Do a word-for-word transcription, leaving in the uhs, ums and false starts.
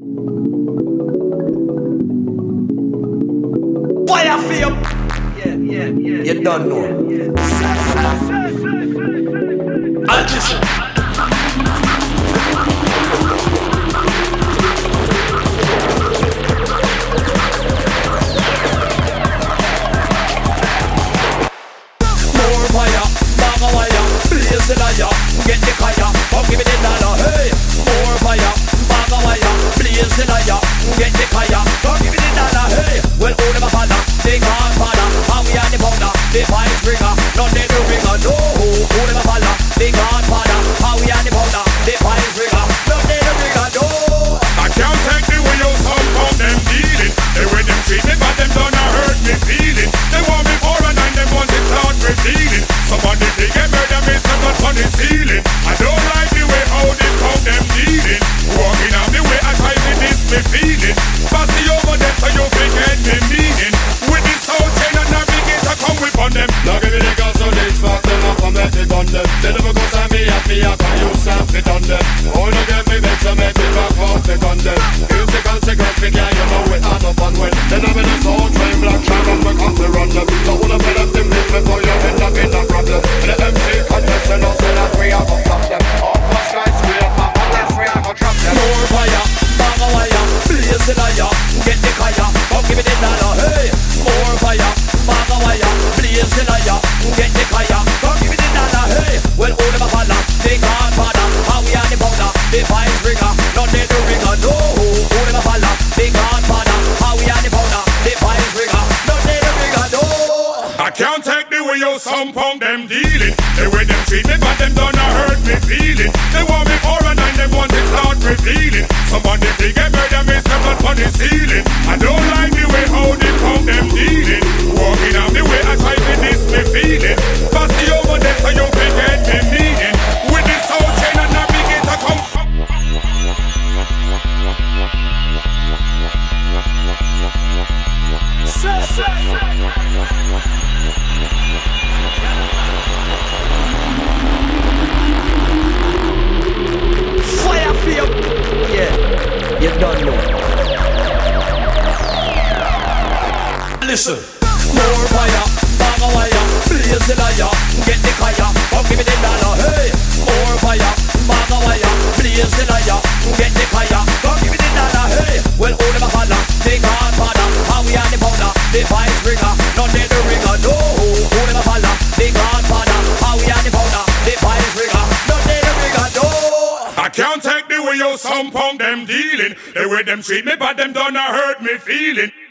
Fire for you. Yeah, yeah, yeah. You don't know. I'll just. More fire, bag of wire, blaze the liar, get the fire, come give me the dollar. Hey, more fire, bag of wire, blaze the liar, get the fire, come give me the dollar. Hey, well all them a holler, they can't father, how we are the powder, the fire springer, not the ringer. No, all them a holler, they can't father, how we are the powder, the fire springer, not the ringer. No, I can't take the way you some from them dealing. The way them treat me, but them done a hurt me feeling. They want me for a nine, them want it start revealing. Somebody they get murder, me step up on the ceiling. I don't like the way how they count them dealing. Walking out the way I try to this me feeling. Passy over them so you can get me meaning. With this whole chain and navigator come with on them. Now give me the gas on this fuck them up and make it on them. They never go to me at me up and you snap it on them. Oh no get me vex and make me back off it on them. Music and cigarettes me can't you know it hard up and when. Then I'm in this whole train black shag and we come to run them. So wanna fill up them lips before you end up in a problem. And the M C contest and us say that we are gonna stop them. Up the skyscraper unless we are gonna drop them. more fire, bag of wire, blaze the liar, get the fire, come give me the dollar. Hey, more fire, bag of wire, blaze the liar, get the fire, come give me the dollar. Hey, well all them a holler, they can't father, how we are the powder, the fire springer, not the ringer. No, all them a holler, they can't father, how we are the powder, the fire springer, not the ringer. No, I can't take the way you some punk them dealing. The way them treat me, but them done a hurt me feeling. They want me for a nine, them want it start revealing. Somebody they get murder, me step up on the ceiling. I don't like the way how they punk them dealing. Walking out the way I try to this me feeling. Passy over there so you can get me meaning. With this whole chain and navigator come. fire for you. Yeah, you don't know. Listen. More fire, bag of wire, blaze the liar, get the fire, come give me the dollar. Hey, more fire, bag of wire, blaze the liar, get the fire, come give me the dollar. Hey, well all them a holler, they can't father, how we are the powder, the fire springer, not the ringer. No, all them a holler, they can't father, how we are the powder, the fire springer, not the ringer. No, I can't take the way you some punk them dealing. The way them treat me, but them done a hurt me feeling.